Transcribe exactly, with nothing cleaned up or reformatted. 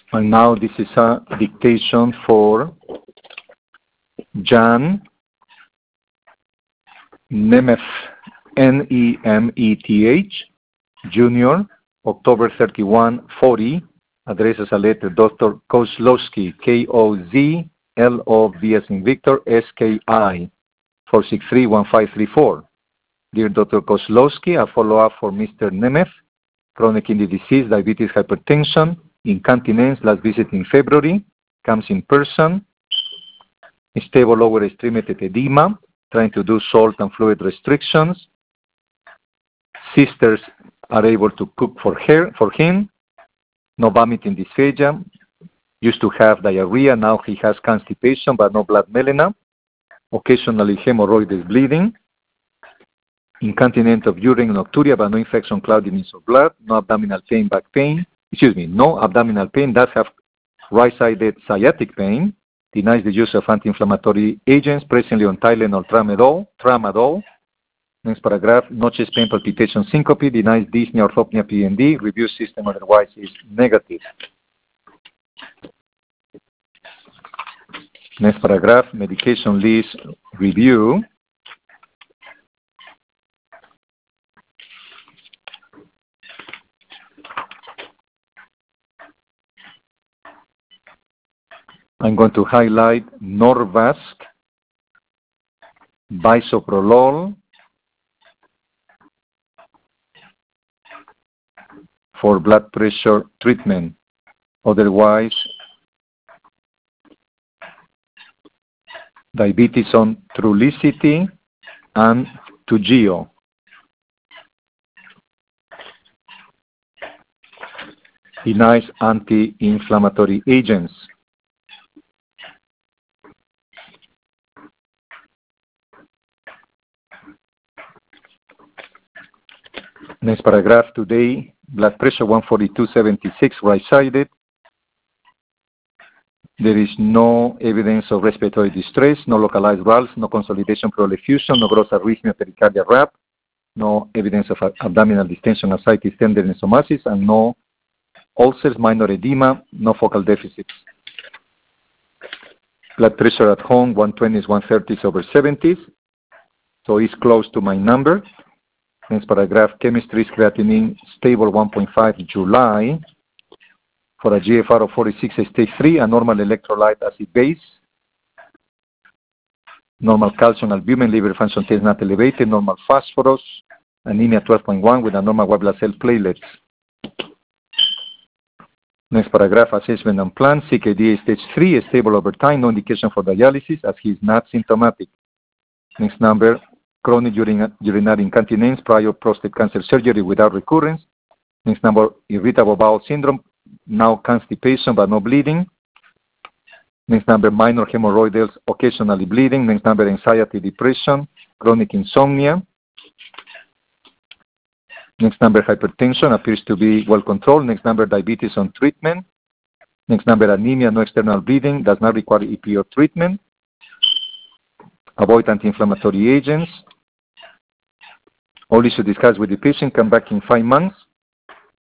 And now this is a dictation for Jan Nemeth, N E M E T H, Junior, October thirty-first, forty, address as a letter, Doctor Kozlowski, K O Z L O V as in Victor, S K I, four six three one five three four. Dear Doctor Kozlowski, a follow-up for Mister Nemeth, chronic kidney disease, diabetes, hypertension, incontinence, last visit in February, comes in person, stable lower extremity edema, trying to do salt and fluid restrictions. Sisters are able to cook for her, for him. No vomiting dysphagia. Used to have diarrhea. Now he has constipation, but no blood melena. Occasionally hemorrhoids bleeding. Incontinent of urine, nocturia, but no infection, cloudiness of blood. No abdominal pain, back pain. Excuse me, no abdominal pain. Does have right-sided sciatic pain. Denies the use of anti-inflammatory agents, presently on Tylenol, tramadol. tramadol. Next paragraph, no chest pain, palpitation, syncope, denies dyspnea, orthopnea, P N D, review system otherwise is negative. Next paragraph, medication list review. I'm going to highlight Norvasc, bisoprolol, for blood pressure treatment. Otherwise, diabetes on Trulicity and Toujeo. Denies anti-inflammatory agents. Next paragraph, today, blood pressure one forty-two seventy-six, right-sided. There is no evidence of respiratory distress, no localized valves, no consolidation pleural effusion, no gross arrhythmia, pericardial rap, no evidence of abdominal distension, ascites, tenderness, omasis, and no ulcers, minor edema, no focal deficits. Blood pressure at home, one twenty is one thirty over seventies, so it's close to my number. Next paragraph, chemistry, creatinine, stable one point five, July, for a G F R of forty-six, stage three, a normal electrolyte acid base, normal calcium, albumin, liver function test not elevated, normal phosphorus, anemia twelve point one with a normal white blood cell platelets. Next paragraph, assessment and plan, C K D A stage three, stable over time, no indication for dialysis as he is not symptomatic. Next number, chronic urin urinary incontinence, prior prostate cancer surgery without recurrence. Next number, irritable bowel syndrome, now constipation but no bleeding. Next number, minor hemorrhoidals, occasionally bleeding. Next number, anxiety, depression, chronic insomnia. Next number, hypertension, appears to be well controlled. Next number, diabetes on treatment. Next number, anemia, no external bleeding, does not require E P O treatment. Avoid anti-inflammatory agents. All issues discussed with the patient, come back in five months.